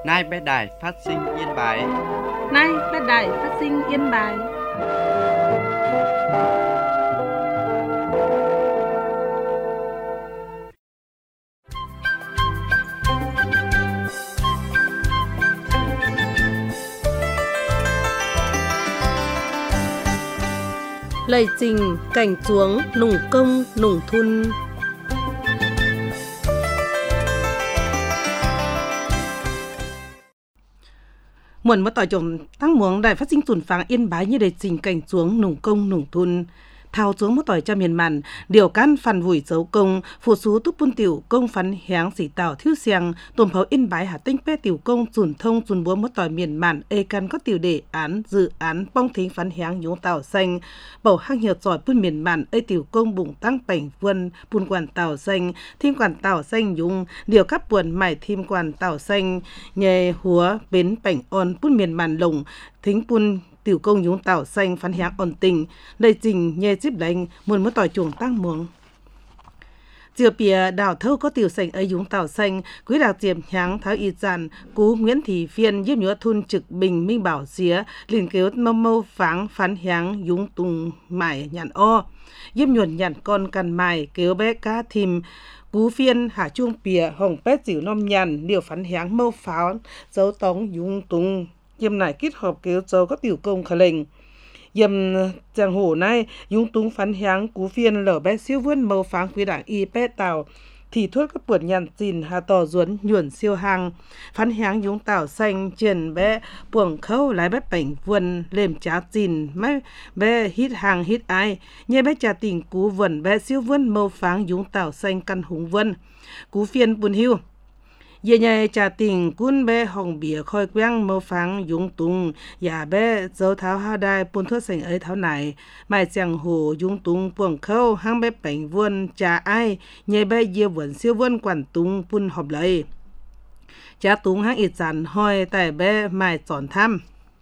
Nay bé đài phát sinh Yên Bái. Nay bé đài phát sinh Yên Bái. Lời trình cảnh chuống nùng công nùng thun. Muộn mất tỏi chồng tăng muống đài phát sinh tuần phang Yên Bái như đề trình cảnh chuống nùng công nùng thun. Thao xuống một tỏi cho miền màn, điều can phản vùi dấu công, phụ sú túc bún tiểu công phán háng sĩ tảo thiếu xiang, tùm pháo Yên Bái hà tinh pê tiểu công dùn thông dùn búa một tỏi miền màn, can có tiểu đề án, dự án, bong thính phán háng nhúng tảo xanh, bầu hang hiệu giỏi bún miền màn, tiểu công bụng tăng bảnh vươn, bún quản tảo xanh, thiên quản tảo xanh nhúng, điều các buồn mải thiên quản tảo xanh, nhề húa, bến bảnh on bún miền màn lồng, thính bún tiểu công nhúng tảo xanh phán háng ổn tình, lời trình nhê díp đánh, muốn mất tỏi chuồng tăng muống. Chiều bìa đảo thâu có tiểu sành ấy nhúng tảo xanh, quý đào tiềm háng tháo y dàn, cú Nguyễn Thị Phiên giúp nhúa thun trực bình minh bảo xía, liền kêu mâu pháng phán háng nhúng tung mải nhàn o, giúp nhuần nhàn con cằn mài kêu bé cá thìm, cú Phiên hạ chuông bìa hồng pét dịu nom nhàn, điều phán háng mâu pháo, dấu tống nhúng tung. Dìm này kết hợp kéo dấu các tiểu công khả lệnh. Dìm chàng hổ này, dung túng phán háng cú Phiên lở bé siêu vươn mâu pháng quý đảng y bé tàu. Thì thuốc các buồn nhàn dìn hà tò duấn nhuẩn siêu hàng. Phán háng dung tàu xanh triển bé buồng khâu lái bé bảnh vườn lềm trá dìn mấy bé hít hàng hít ai. Nhê bé trà tình cú vườn bé siêu vươn mâu pháng dung tàu xanh căn hùng vân. Cú Phiên buồn hưu. Dễ nhạy trả tình cún bé hồng bìa khôi quang mâu pháng dung tung, giả bé dấu tháo ha đai buôn thuốc sành ấy tháo này, mai chàng hồ dung tung buồng khâu hang bé bảnh vuôn trả ai, nhạy bé dìa vườn siêu vuôn quản tung buôn họp lấy. Trả tung hang ít dàn hoi tại bé mai tròn thăm.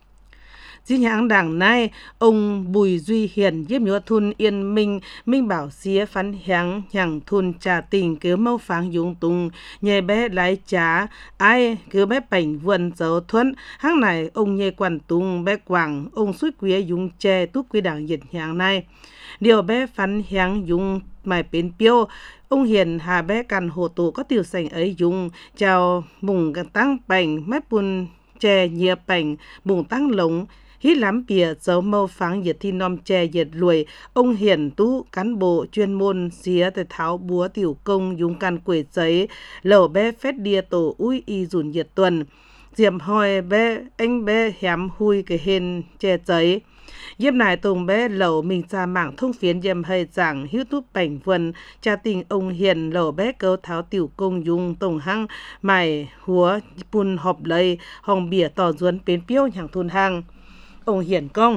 Chính hãng đảng này, ông Bùi Duy Hiền giúp nhúa thun Yên Minh, Minh bảo xía phán háng nhàng thun trà tình cứu mâu pháng dung tung, nhẹ bé lái trá, ai cứu bé bảnh vườn dấu thuẫn, hãng này ông nhẹ quản tung bé quảng, ông suốt quý dung chè túc quý đảng nhiệt hãng này. Điều bé phán háng dung mài bến piêu, ông Hiền hà bé cằn hồ tổ có tiểu sành ấy dung, chào mùng tăng bảnh mép bùn chè nhia bảnh, mùng tăng lống, hít lắm bìa dấu mâu pháng diệt thi nom chè diệt lùi, ông Hiển tú cán bộ chuyên môn xía tới tháo búa tiểu công dùng can quẩy giấy, lẩu bé phét đia tổ úi y dùn diệt tuần. Diệm hỏi bé, anh bé hém hui cái hên chè giấy. Diệm này tùng bé lẩu mình ra mạng thông phiến diệm hơi giảng hiếu túp bảnh vườn, cha tình ông Hiền lẩu bé câu tháo tiểu công dùng tổng hăng, mải húa bùn họp lây, hồng bìa tỏ duấn bến piêu nhàng thôn hăng. Ông Hiển công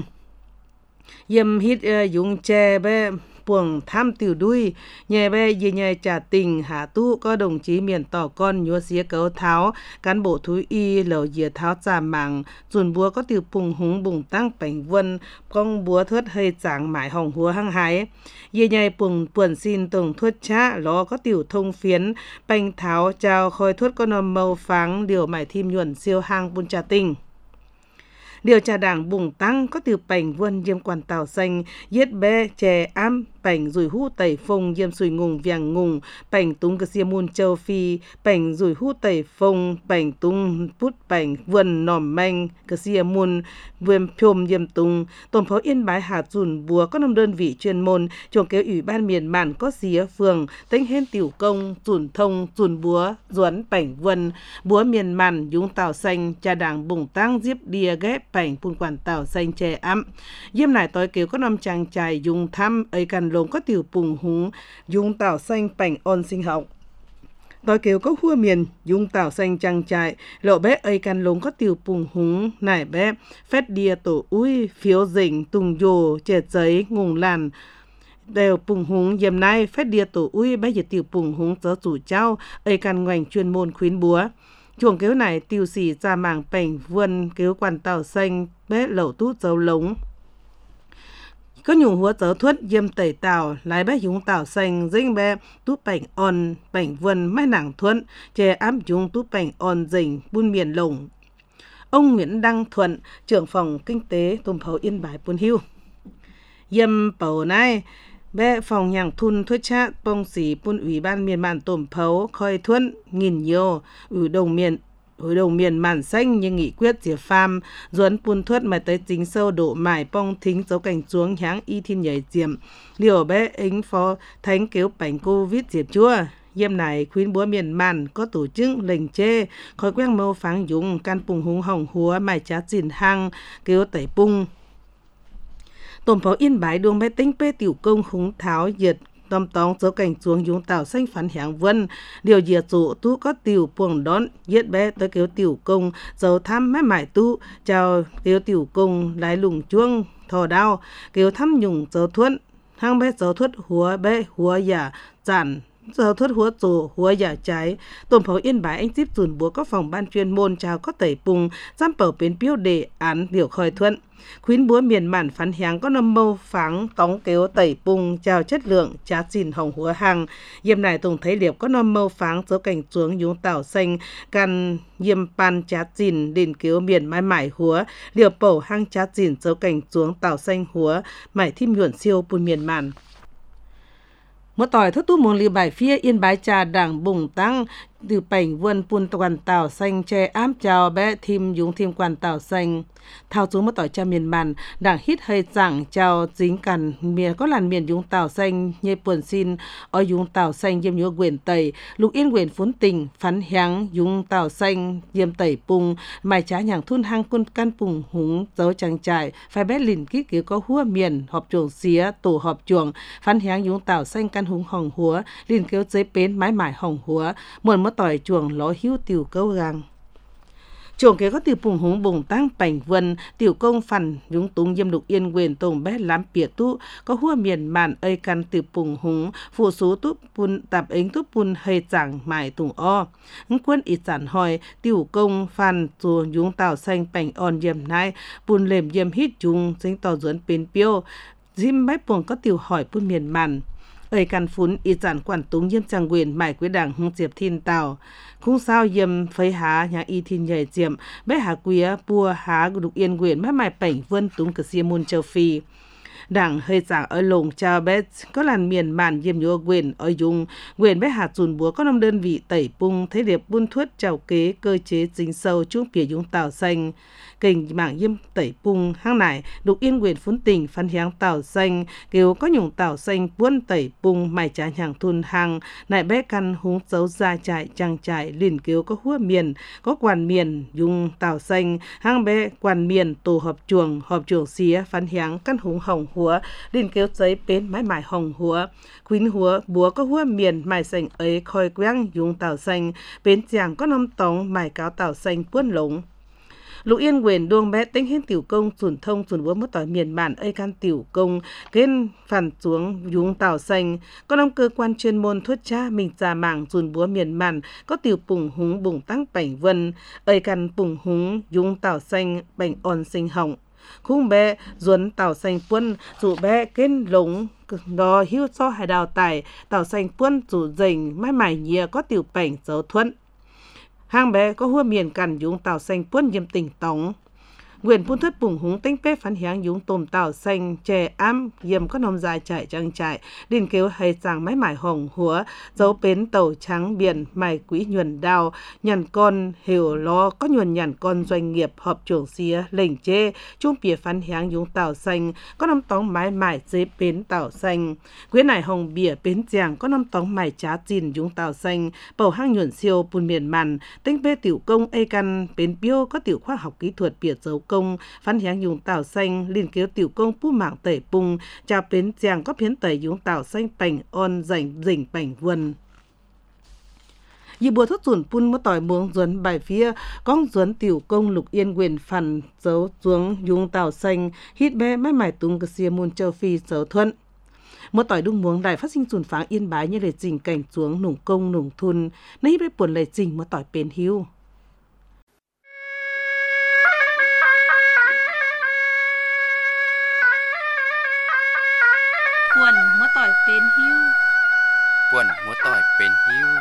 dìm hít dùng chè bé buồng tham tiểu đuôi nhẹ bé dì nhẹ trả tình hạ tu có đồng chí miền tỏ con nhúa xía cấu tháo cán bộ thú y lẩu dìa tháo trà mạng dùn búa có tiểu bùng húng bùng tăng bảnh vân con búa thớt hơi chẳng mãi hồng húa hăng hái dì nhẹ bùng buồn xin tổng thuất chá ló có tiểu thông phiến bành tháo trao khôi thuất có nòm màu pháng điều mải thim nhuận siêu hang bún trà tình. Điều trà đảng bùng tăng có tiểu bảnh vươn diêm quản tàu xanh, giết bé chè ám, bảnh rủi hú tẩy phông diêm sùi ngùng vàng ngùng, bảnh tung cơ xia môn châu phi, bảnh rủi hú tẩy phông, bảnh tung bút bảnh vườn nòm manh, cơ xia môn vườn phôm diêm tung, tổng phó Yên Bái hạt dùn búa có 5 đơn vị chuyên môn, chuồng kéo ủy ban miền màn có xía phường, tính hên tiểu công, dùn thông, dùn búa, duẩn bảnh vườn, búa miền màn, dung tàu xanh, trà đảng bùng tăng diếp đìa ghép bảnh phun quản tàu xanh chè ám. Diêm này tối kéo có 5 chàng trai dùng thăm ấy cần lồng có tiểu bùng húng, dung tàu xanh bảnh on sinh học. Tối kéo có hua miền, dung tàu xanh chàng trai, lộ bé ấy cần lồng có tiểu bùng húng, nải bé, phét đìa tổ úi, phiếu dỉnh, tùng dồ, chè giấy, ngùng làn, đều bùng húng dìm nay phét đìa tổ úi bé dịch tiểu bùng húng tớ chủ trao, ấy cần ngoảnh chuyên môn khuyến búa. Chuồng kéo này tiêu xỉ ra mảng bảnh vườn kéo quản tàu xanh bé lẩu tút dấu lống. có nhung húa tớ thuất diêm tẩy tàu lái bé dùng tàu xanh dính bé tú bảnh on bảnh vân mai nàng thuận chè áp dùng tú bảnh on dình buôn miền lồng. Ông Nguyễn Đăng Thuận, trưởng phòng kinh tế Tùm Phấu Yên Bái Buôn Hưu. Dâm bầu này, bé phòng nhàng thun thuết chát bông sĩ buôn ủy ban miền màn Tùm Phấu khơi thuận nghìn nhiều Hội đồng miền màn xanh như nghị quyết diệt pham duẩn buôn thuất mà tới chính sâu độ mải bông thính dấu cảnh xuống háng y thiên nhảy diệm liều bé ính phó thánh kéo bánh Covid diệt chua. Dêm này khuyến búa miền màn có tổ chức lệnh chê khói quang mâu pháng dùng can bùng húng hỏng húa mải chá chìn hăng kéo tẩy bung. Tùm Phấu Yên Bái đuông bé tính bê tiểu công húng tháo diệt tóm tóng dấu cảnh xuống dùng tàu xanh phán hạng vân điều diệt dụ tu có tiểu buồng đón giết bé tới kéo tiểu công dấu thăm mái mải tu chào kéo tiểu công lái lùng chuông thò đao kéo thăm nhung dấu thuận hang bé dấu thuận húa bé húa giả giản giờ thuất húa tổ húa giả trái. Tùm Phấu Yên Bái anh tiếp dùn búa các phòng ban chuyên môn chào có tẩy bùng giam bảo bến biêu đề án điều khởi thuận. Khuyến búa miền mản phán háng có nâm mâu pháng tóng kéo tẩy bùng chào chất lượng trá xìn hồng húa hàng. Dìm này tổng thấy liệp có nâm mâu pháng dấu cảnh xuống dùng tảo xanh can diêm pan trá xìn đền kéo miền mái mải húa liệp bầu hang trá xìn dấu cảnh xuống tảo xanh húa mải thim nhuận siêu bùn miền mản. Một tỏi thất tu môn lì bài phía Yên Bái trà đảng bùng tăng từ bảnh vườn pun toàn tàu xanh che ám chào bé thim dùng thêm quan tàu xanh thao xuống một tỏi cha miền màn đảng hít hơi chẳng chào dính cằn miền có làn miền dùng tàu xanh như buồn xin ở dùng tàu xanh diêm nhúa quyền tẩy lục yên quyền phốn tình phán háng dùng tàu xanh diêm tẩy pung mài trá nhàng thun hang quân căn pùng húng dấu trang trại phải bé lìn kít kiểu có hua miền họp chuồng xía tổ họp chuồng phán háng dùng tàu xanh căn húng hồng húa lìn kéo giấy bến mái mải hồng húa muộn mất tỏi chuồng ló hữu tiểu câu gang chuồng kế có tiểu bùng húng bùng tăng bảnh vân tiểu công phản dũng túng diêm lục yên quyền tổng bé lám bịa tu có hua miền màn ơi căn tiểu bùng húng phụ số túp pun tạp ính túp pun hơi chẳng mải tùng o quân ít giản hỏi tiểu công phản chùa dũng tàu xanh bảnh on diêm nai pun lềm diêm hít chung sinh tỏ duẩn bên piêu diêm bách buồng có tiểu hỏi pun miền màn ơi căn phún y giản quản túng diêm trang quyền mải quý đảng hung diệp thiên tàu khung sao diêm phấy há nhà y thiên nhảy diệm bé há quý bua há lục yên quyền mái mải bảnh vân túng cờ xiêm môn châu phi đảng hơi giảng ở lồng chào bé có làn miền màn diêm nhúa quyền ở dùng quyền bé hạt dùn búa có 5 đơn vị tẩy bung thế điệp buôn thuất chào kế cơ chế dính sâu chung phía dùng tàu xanh kình mạng diêm tẩy bung hang nải lục yên quyền phún tình phán hiáng tàu xanh kêu có nhung tàu xanh buôn tẩy bung mải trá nhàng thun hàng nại bé căn húng dấu ra trại trang trại lìn kêu có hua miền có quản miền dùng tàu xanh hang bé quản miền tổ họp chuồng xía phán hiáng căn húng hồng húa lìn kêu giấy bến mái mải hồng húa khuyến húa búa có hua miền mải xanh ấy khoi quang dùng tàu xanh bến chàng có 5 tống mải cáo tàu xanh buôn lống lục yên quyền đuông bé tính hiến tiểu công chuẩn thông chuẩn búa mất tỏi miền bản ơi can tiểu công kên phản xuống dùng tàu xanh có 5 cơ quan chuyên môn thuất cha mình già mảng chuẩn búa miền bản có tiểu bùng húng bùng tăng bảnh vân ơi can bùng húng dùng tàu xanh bảnh on sinh hỏng khung bé duẩn tàu xanh quân dụ bé kên lống đò hưu cho hải đào tải tàu xanh quân dụ dình mái mải nhia có tiểu bảnh dấu thuận hang bé có hua miền cằn dùng tàu xanh puôn diêm tỉnh tống quyền phun thất bùng húng tinh pê phán hiáng dùng tôm tàu xanh chè ám diêm có nông dài chạy trang trại điên kêu hay sàng mái mải hồng húa dấu bến tàu trắng biển mải quỹ nhuần đào nhằn con hiểu lo có nhuần nhằn con doanh nghiệp họp chuồng xía lệnh chê chung bìa phán hiáng dùng tàu xanh có 5 tóng mái mải dưới bến tàu xanh quyến này hồng bìa bến giàng có 5 tóng mải trá chìn dùng tàu xanh bầu hang nhuần siêu bùn miền màn tinh pê tiểu công ê căn bến biêu có tiểu khoa học kỹ thuật bìa dấu công phán hiáng dùng tàu xanh liên kéo tiểu công pu mạng tẩy bung chào bến giang có phiến tẩy dùng tàu xanh bảnh on rảnh rỉnh bảnh vườn Dì bùa thất dùn pun mất tỏi muống duẩn bài phía con duẩn tiểu công lục yên quyền phản dấu xuống dùng tàu xanh hít bé mái mải tung cơ xìa môn châu phi dấu thuận một tỏi đung muống đài phát sinh dùn pháng Yên Bái như lệ trình cảnh xuống nùng công nùng thun nấy bé buồn lệ trình một tỏi bền hiu ป่วนเมื่อต่อยเป็นหิ้วป่วนหัวต่อยเป็นหิ้ว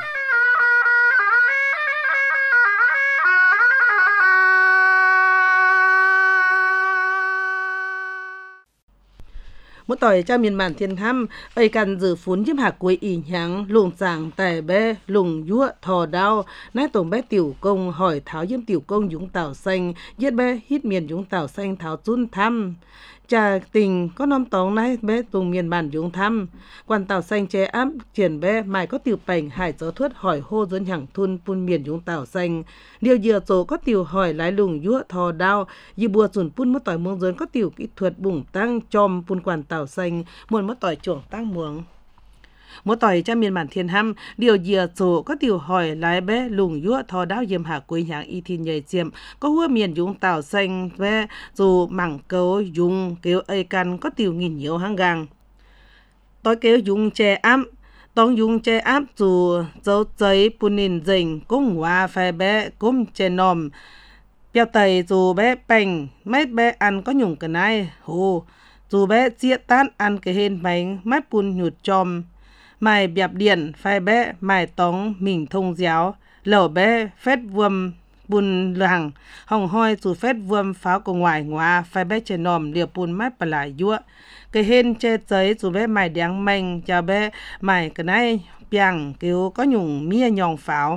เมื่อต่อยเจ้ามีนมันเทียนทำไปกันจือฝุนยิมหักกวยอีหยังลุงจางแต่แบ้ลุงยั่วทอดาวน้าตรงแบ้ติ๋วกงหอยเท้ายิ้มติ๋วกงยุงเต่าเซงเย็ดแบ้ฮิตเมียนยุงเต่าเซงเท้าจุ้นทำจากติ่งก็น้อมตองในแบ้ตรงเมียนบ้านยุงทำกวนเต่าเซงเจอ้ำเจียนแบ้หมายก็ติ๋วเป่งหายเจ้าทวดหอยโฮจนอย่างทุนปุนเมียนยุงเต่าเซงเดียวเหยื่อโจก็ติ๋วหอยหลายลุงยั่วทอดาวยีบัวจุนปุ้นเมื่อต่อยเมืองเจินก็ติ๋วกิทวดบุ่งตั้งจอมปุนกวนเต่าเซงมวนเมื่อต่อยจ่วงตั้งเมืองเมื่อต่อยจะมีมันเทียนห้ำเดียวเหยื่อโจก็ติวหอยหลายแบ้ลุงยั่วทอดาวเยี่ยมหากุยหางอีทินใหญ่เจียมก็หัวเมียนยุงเต่าเซงแบ้จูหมั่งเกายุงเกลเอยกันก็ติวงินเหนียวหางกังต่อยเกลยุงแจอ้ำต้องยุงแจอ้ำจูเจ้าใจปุนินเจิงกุ้งว่าไฟแบ้กุ้มเจนอมเปียวไตจูแบ้เป่งไม่แบ้อันก็ยุ่งกันได้โหจูแบ้เจียต้านอันกะเห็นไหมไม่ปุนหยุดจอมไม่เบียบเดียนไฟแบ้ไม่ต้องหมิ่งทงเจียวเหล่าแบ้เฟดวมบุญหลังห้องห้อยจูเฟดวมฟ้ากงหวายหัวไฟแบ้เจนอมเดียวปุนไม่ปลายยั่วกะเห็นเจเจยจูแบ้ไม่แดงแมงจะแบ้ไม่กันได้เปียงเกียวก็หยุ่งเมียยองฝาว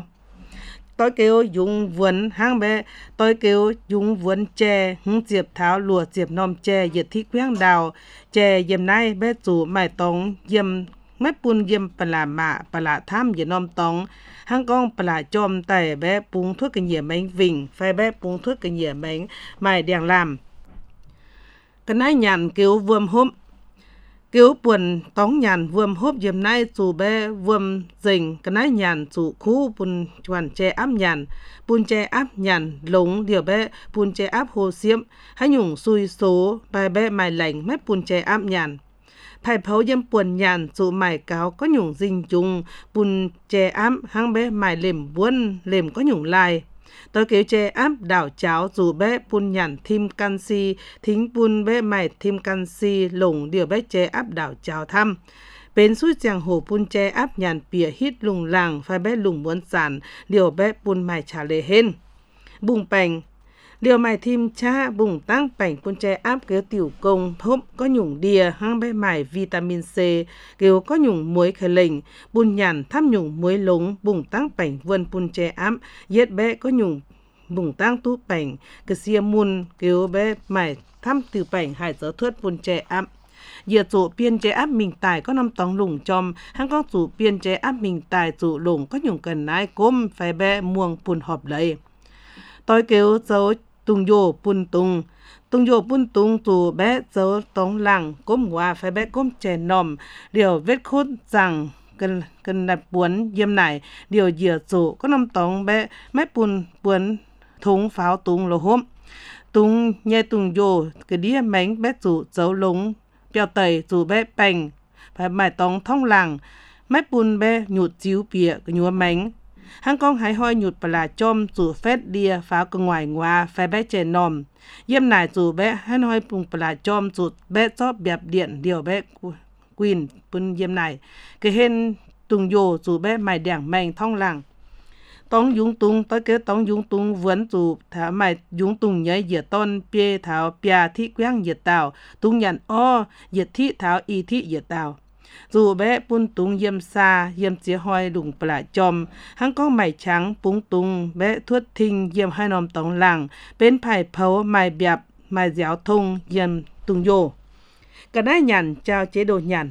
tôi kêu dùng vườn hang bé tôi kêu dùng vườn chè hung diệp tháo lùa diệp nom chè diệt thị quyang đào chè yếm nay bé chủ mải tông yếm mấy pun yếmปลาหมาปลาthamยนอมตองหางกองปลาจอมแต่แบ้ปุงทั่วกันเหยียแมงวิ่งไฟแบ้ปุงทั่วกันเหยียแมงไม้แดงลามกันนายหยันเกียววมห่มเกียวป่วนต้องหยันวมฮบเยี่ยมนายสู่แบ้วมเจิงกันนายหยันสู่คู่ปุนจวนแจอ้ำหยันปุนแจอ้ำหยันหลงเดี๋ยวแบ้ปุนแจอ้ำโฮเสียมให้หยุ่งซุยโซไปแบ้ไม่แหล่งไม่ปุนแจอ้ำหยันไผ่เผาเยี่ยมป่วนหยันสู่ใหม่เก่าก็หยุ่งจิงจุงปุนแจอ้ำหังแบ้ไม่เล่มบ้วนเล่มก็หยุ่งลายtôi kêu chè áp đảo cháo dù bé pun nhàn thêm canxi thính pun bé mày thêm canxi lủng điều bé chè áp đảo cháo thăm bên suối giang hồ pun chè áp nhàn pìa hít lùng làng phải bé lùng muốn sản điều bé pun mày trả lệ hên bùng bành điều mày thêm cha bùng tăng bành pun chè áp kêu tiểu công thốp có nhung đìa hang bé mày vitamin C kêu có nhung muối khởi lệnh pun nhàn thăm nhung muối lủng bùng tăng bành vườn pun chè áp yết bé có nhung bùng tăng tú bành cái xia mun kêu bé mày thăm từ bành hải giờ thuyết pun chè áp giờ chủ biên chế áp mình tài có năm tòng lủng chom hang con chủ biên chế áp mình tài chủ lủng có nhung cần nái cốm phải bé muông pun họp lấy tôi kêu dấu tung yo pun tung chủ bé dấu tống lăng cốm hòa phải bé cốm chè nòm điều vết khốt rằng cần đặt buồn yếm này điều giờ chủ có năm tòng bé mấy buồn thúng pháo tung lô hôm tung nhẹ tung yo cái đĩa mánh bé chủ dấu lúng béo tẩy chủ bé bành phải mải tòng thông làng mấy buồn bé nhụt chiếu bìa cái nhúa mánh hang con hái hoi nhụtปลาจอมจู่เฟดเดียฟ้าก็งวยงัวไฟแบ้เจนอมเยี่ยมนายจู่แบ้ให้หอยปรุงปลาจอมจุดแบ้ชอบแบบเดียนเดียวแบ้กวินปุนเยี่ยมนายก็เห็นตุงโยจู่แบ้ไม้แดงแมงท่องหลังต้องยุงตุงต้อยเกต้องยุงตุงเวนจู่ถาไม้ยุงตุงใหญ่เหยียดต้นเปียเท้าเปียที่แกว้งเหยียดเต่าตุงยันอ้อเหยียดที่เท้าอีที่เหยียดเต่าdù bé pun tung yếm xa yếm chia hoi đùng pla chom hang con mày trắng pung tung bé thuất thinh yếm hai nòm tòng làng bên phải phấu mày biạp mày giáo thông yếm tung yo cả nái nhàn trao chế độ nhàn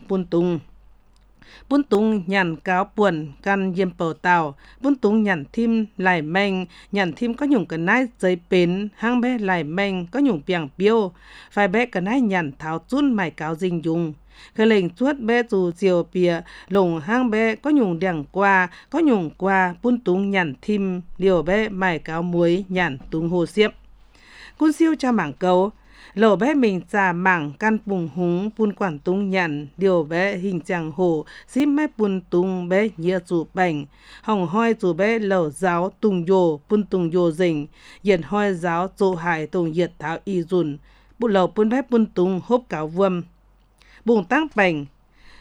pun tung nhàn cáo buồn căn yếm bầu tàu pun tung nhàn thim lại meng nhàn thim có nhung cả nái giấy bến hang bé lại meng có nhung piang piêu phải bé cả nái nhàn tháo chun mày cáo dinh dùng khởi lệnh chuốt bé dù chiều bìa lồng hang bé có nhung đằng qua pun tung nhàn thim liều bé mải cáo muối nhàn tung hồ xiếp cun siêu cha mảng cầu lẩu bé mình trà mảng căn bùng húng pun quản tung nhàn liều bé hình chàng hồ xíp mép pun tung bé nhia chủ bành hồng hoi chủ bé lẩu giáo tung yo pun tung yo dình nhiệt hoi giáo chủ hải tung nhiệt tháo y dùn bụng lẩu pun bé pun tung hốp cáo vuông bùng tăng bành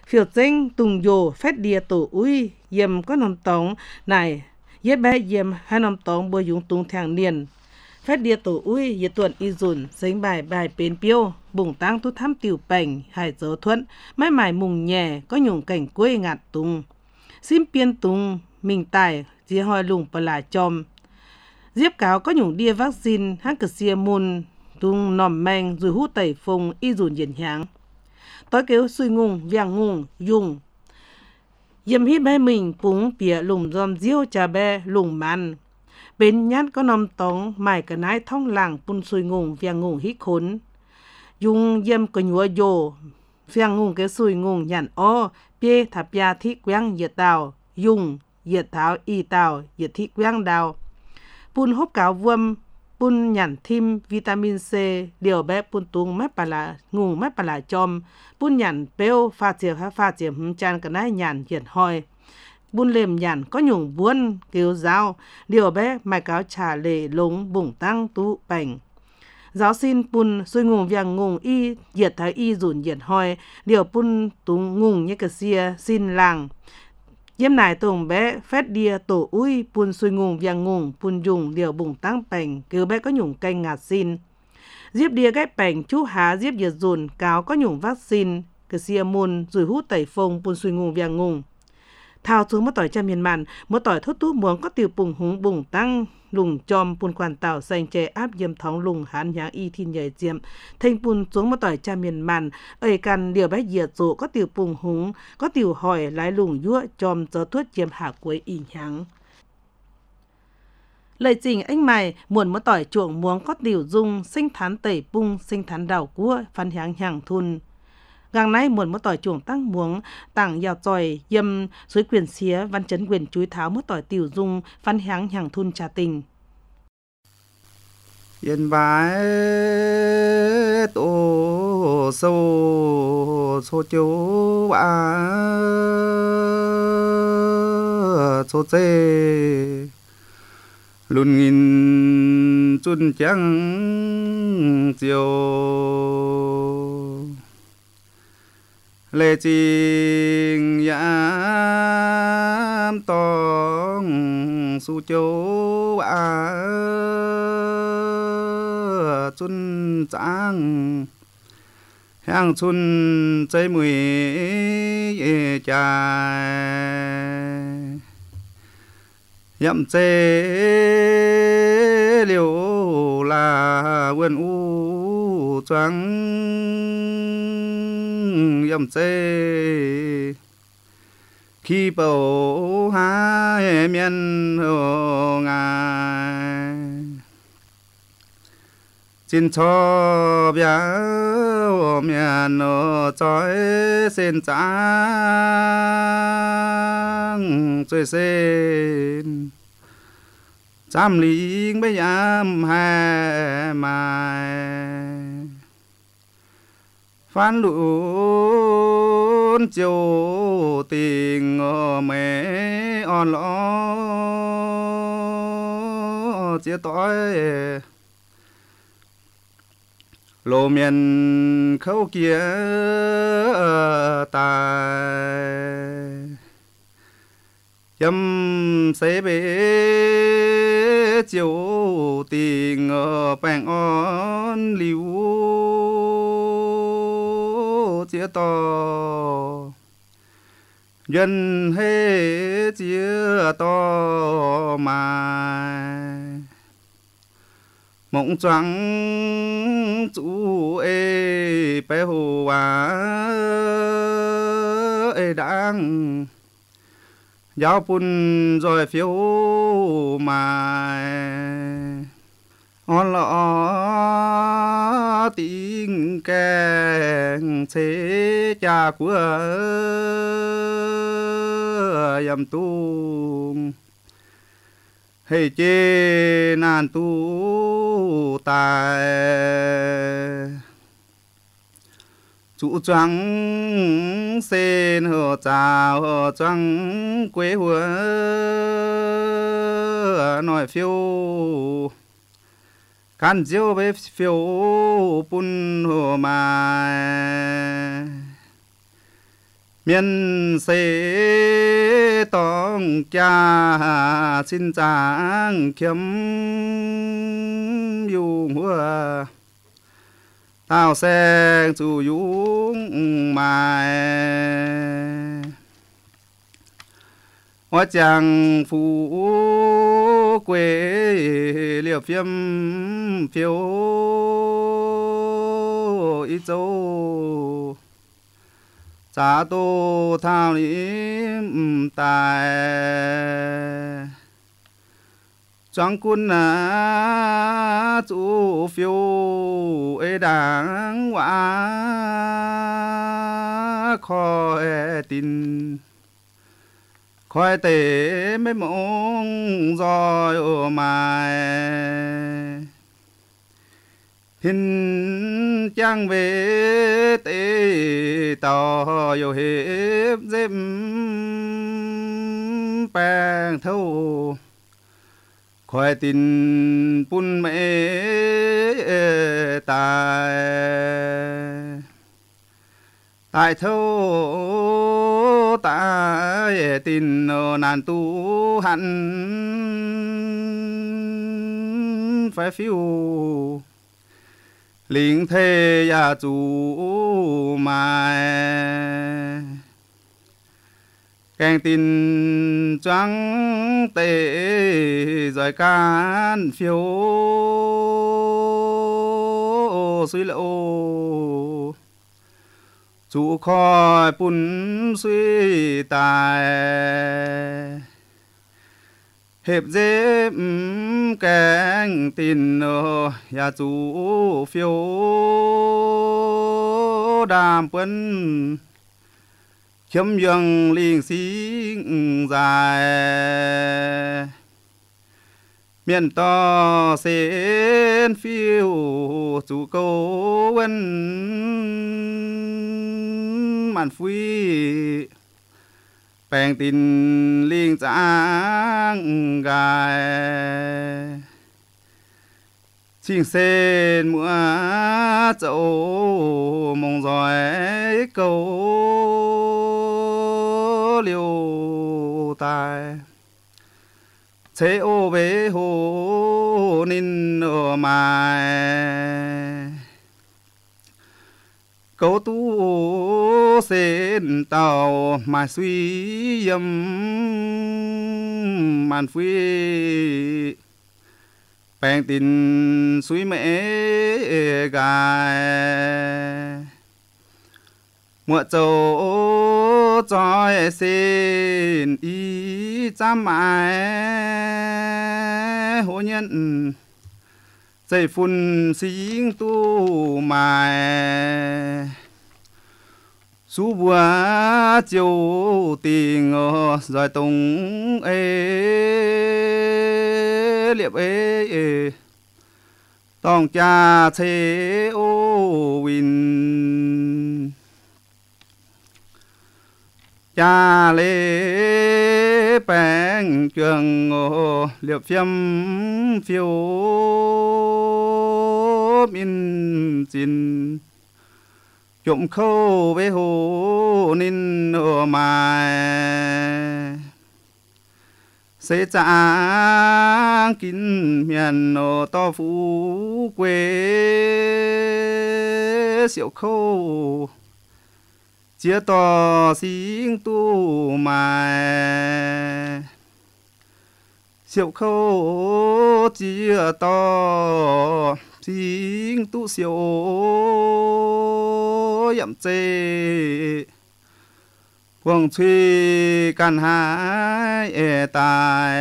phiêu tranh tung dồ phép địa tổ uy yếm có nằm tống này yết bé yếm hai nằm tống bơi dùng tung thang niên phép địa tổ uy yết tuần y dùn sinh bài bài bên piêu bùng tăng tu thăm tiểu bành hải dấu thuận mái mải mùng nhẹ có nhung cảnh quê ngạt tung sim piên tung mình tài chia hoi lùng bà là chom diếp cáo có nhung đia vaccine hát cờ xia môn tung nòm manh rồi hút tẩy phùng y dùn diễn háng tối kêu suy ngung viang ngung dùng yếm hít bé mình púng pía lùng dòm diêu trà bé lùng man bên nhát có nằm tống mải cả nái thông làng pun suy ngung viang ngung hít khốn dùng yếm có nhúa dồ viang ngung cái suy ngung nhàn o bê thạp ya thị quang yết tàu dùng yết tháo y tàu yết thị quang đào pun hốp cáo vuông pun nhàn thêm vitamin C điều bé pun tung mép bà là ngùng mép bà là chom pun nhàn bêu pha chiệp chan cả nái nhàn hiển hoi pun lềm nhàn có nhung buôn kêu dao điều bé mai cáo trà lệ lống bùng tăng tú bành giáo xin pun xuôi ngùng viang ngùng y diệt thái y dùn diệt hoi điều pun tung ngùng như cái xia xin làng yếm nải tùng bé phét đia tổ uy pun xuôi ngùng viang ngùng pun dùng điều bùng tăng bành kêu bé có nhung canh ngạt xin diếp đia gai bành chú há diếp diệt dùn cáo có nhung vaccine cái xia môn rồi hút tẩy phông pun xuôi ngùng viang ngùng thao xuống một tỏi cha miền màn một tỏi thốt tú muống có tiểu bùng húng bùng tăng lùng chom pun quan tàu xanh chè áp yếm thóng lùng hán nháng y thiên nhảy diệm thanh pun xuống một tỏi cha miền màn ơi căn điều bé diệt dụ có tiểu bùng húng có tiểu hỏi lái lùng dúa chom gió thuốc diệm hạ cuối y nháng lời trình anh mày muộn một tỏi chuộng muống có tiểu dung sinh thán tẩy bung sinh thán đảo cua phan háng hàng thun gang nay muộn một tỏi chuồng tăng muống tảng yào tròi yâm suối quyền xía văn chấn quyền chúi tháo một tỏi tiểu dung phan háng hàng thun trà tình yên bái tổ sâu số chiếu ba số chê luôn nghìn chun trắng chiều lệ trình yam tong su châu a chun trắng hàng chun trái mùi chài yam chê liều là vườn u trắng yam chê khi bầu hai miền hồ ngài xin cho béo miền nó trói xin trắng chơi xin trăm lính bây yam hai mai phan lũn chiều tình mẹ on lo chia tối lô miền khâu kia tài chấm sẽ bế chiều tình bèn on liu chia to dân hết chia to mà mộng trắng chú ê bé hồ à ê đang giáo pun rồi phiếu mà on lọ tiếng kèn chế cha của yam tung hay chê nan tu tài chủ trắng sen hồ chào hồ trắng quê hùa nói phiêu can diêu với phiêu bún hồ mà miền sẽ tông cha xin giang kiếm yêu mưa tao sẽ chủ dung mai hoa chàng phú quê liệp phiêm phiếu ít châu giá tô thao niệm tài trong quân á chủ phiếu ê đáng hóa khỏi tin khỏi tế mấy mong rồi ở mai hình trang về tế tỏ yêu hiếp dêm bèng thâu khỏi tin bún mẹ tài tại thâu tại tin nàn tu hẳn phải phiêu linh thế ya chủ mai kèn tin trắng tệ rồi can phiếu suy lộ chủ khỏi bún suy tài hiệp dễ kèn tin ya chủ phiếu đàm quân khiếm dương linh sinh dài miền to sen phiêu chủ câu vấn màn phui bèn tin linh giang gài chinh sen múa châu mong giỏi câu liêu tài chế ô bế hồ ninh ở mai câu tu sen tàu mà suy yếm màn phui bèn tin suy mẹ gài mùa châu trói xin ý chăm mãi hô nhân dây phun xính tu mài su bùa chiều tình rồi tung liệp tòng cha thế ô win cha lê bèn trường liệp phiêm phiêu min chín trộm khâu với hồ ninh ở mai sẽ trả kín miền to phú quê siêu khâu chia to xin tu mai siêu khâu chia to xin tu siêu yểm chê quang truy can hai tài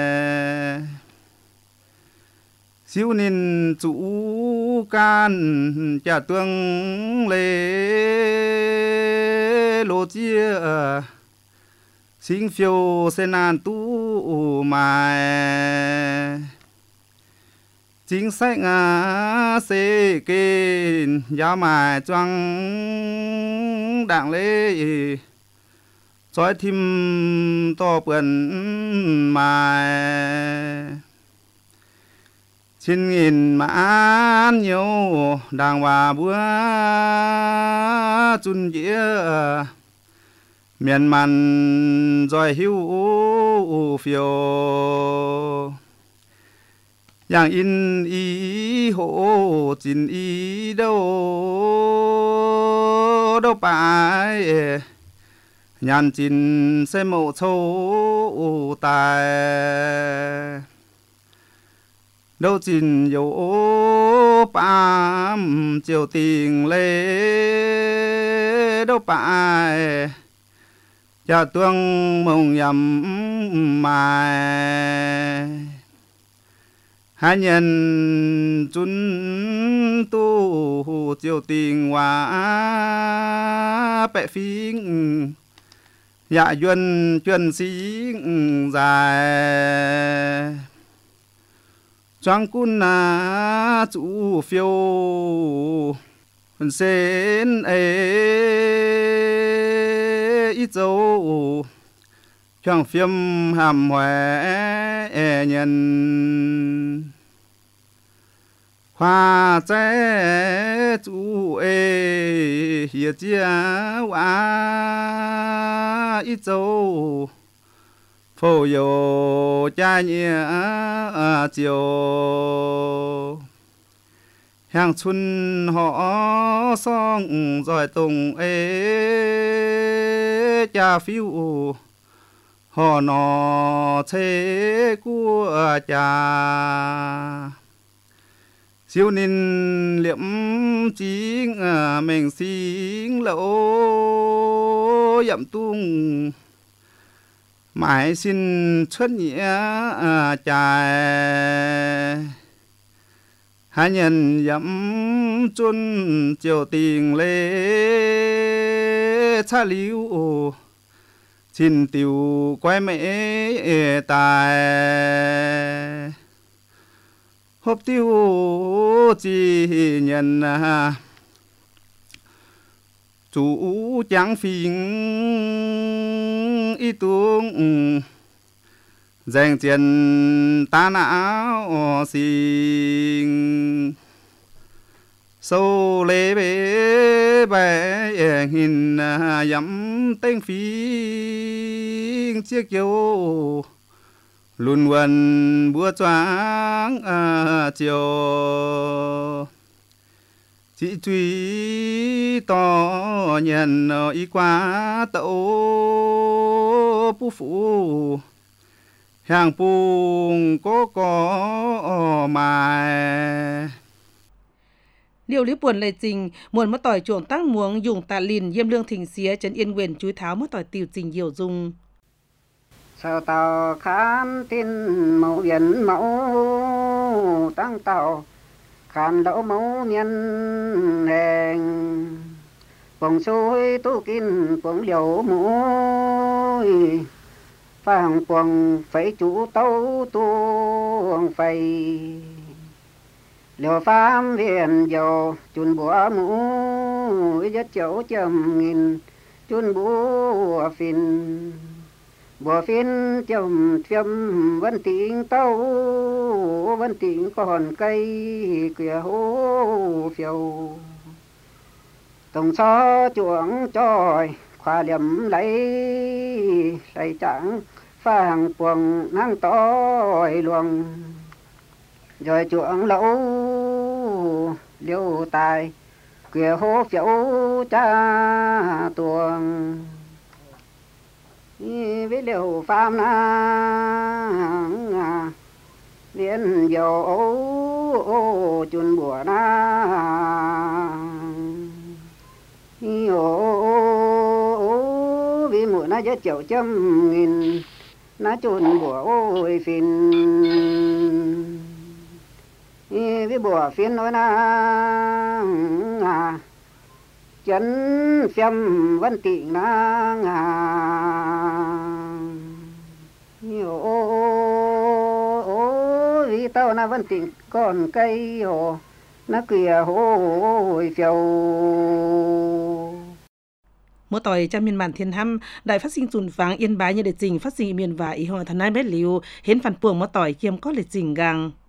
siêu ninh chủ can cha tương lê lô chia sinh phiêu sen an tu mai chính sách sẽ kê giá mài choang đảng lê chói thim to bẩn mài chín nghìn mãn nhiều đàng hòa bữa chun dĩa miền man rồi hiu phiêu yang in ý hộ chín ý đâu phải nhàn chín sẽ mộ châu tài đâu chín dấu bám chiều tình lê đâu phải cha tuông mông yầm mai hai nhân chun tu chiều tình hoa bẹ phím dạ duyên chuyên sĩ dài choang cun na chủ phiêu sen ít dấu choang phim hàm hoè nhân hoa trái chủ hiệp chia hoa ít dấu phô yo cha nhẹ chiều hàng xuân họ song rồi tùng cha phiêu họ nọ thế của cha siêu ninh liệm chính mình xin lỗ dặm tung mãi xin xuất nghĩa trài hai nhân dẫm chun chiều tình lê xa liu xin tiêu quay mẹ tài hộp tiêu chỉ nhân chủ trắng phiền ý tưởng dành tiền ta não xin sâu lê bê bè hình dẫm tên phiền chiếc dâu luôn quần búa choáng chiều chỉ truy to nhận ý quá tẩu bú phụ hàng buông có mài Điều lý buồn lệ trình muộn mất tỏi chuồng tăng muống dùng tạ lìn diêm lương thỉnh xía trấn yên quyền chúi tháo mất tỏi tiểu trình hiểu dùng sao tàu khám tin mẫu biển mẫu tăng tàu khám đậu mẫu miên hèn quần xuôi tu kinh quần liều mũi phàng quần phải chủ tấu tuồng phải liều phám viện dầu chun búa mũi rất chỗ chầm nghìn chun búa phìn bùa phiên chồng phiêm vẫn tiếng tâu vẫn tiếng còn cây kìa hô phiêu tổng xó chuộng tròi khoa liềm lấy trắng phàng quần năng tỏi luồng rồi chuộng lẩu liêu tài kìa hô phiêu cha tuồng với liều phàm na liên dầu chun bùa na vì mũi na rất chịu châm nghìn na chun bùa ôi phìn với bùa phiên nói na chấn phiêm văn tịnh na vì tao na văn tịnh còn cây hồ nó kìa hôi phiêu Mỗi tỏi trong miền bản thiên hăm đại phát sinh chùn pháng yên bái như để trình phát sinh miền và ý hòa thần nai bét liu hiến phản puồng mỗi tỏi kiêm có lịch trình gang